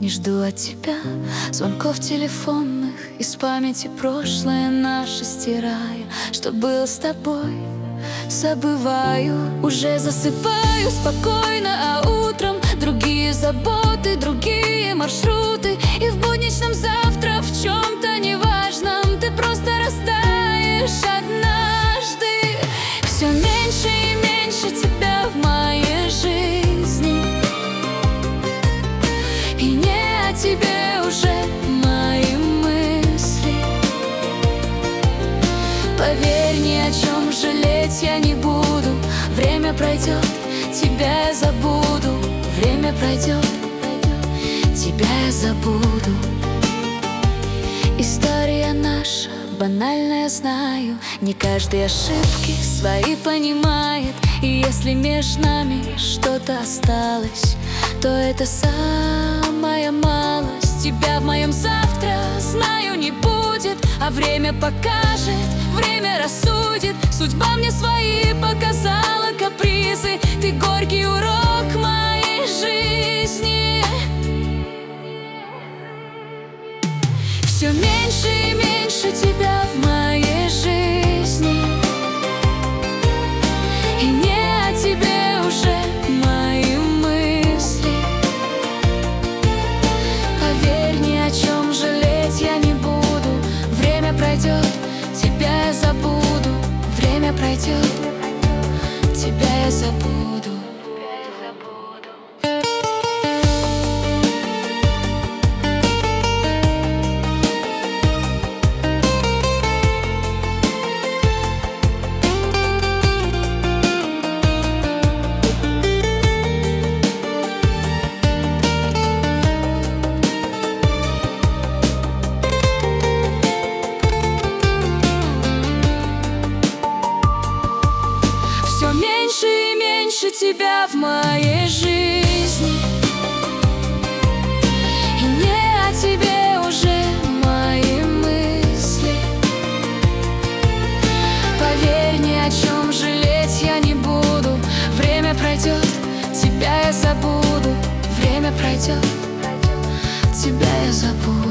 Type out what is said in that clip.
не жду от тебя звонков телефонных, из памяти прошлое наше стирая. Что было с тобой, забываю. Уже засыпаю спокойно, а утром другие заботы, другие маршруты. И в будничном завтра, в чем-то неважном, ты просто растаешь однажды. Все меньше и меньше тебя в моей жизни, и не о тебе уже мои мысли. Поверь, ни о чем жалеть я не буду. Время пройдет, тебя я забуду. Время пройдет, тебя я забуду. История наша банальная, знаю. Не каждый ошибки свои понимает. И если между нами что-то осталось, то это самая малость. Тебя в моем завтра, знаю, не будет, а время покажет, время рассудит. Судьба мне свои показала капризы. Ты горький урок моей жизни. Все меньше и меньше тебя в моей жизни, и не о тебе уже мои мысли. Поверь, ни о чем жалеть я не буду. Время пройдет, тебя я забуду. Время пройдет, тебя я забуду. Все меньше и меньше тебя в моей жизни, и не о тебе уже мои мысли. Поверь, ни о чем жалеть я не буду. Время пройдет, тебя я забуду. Время пройдет, тебя я забуду.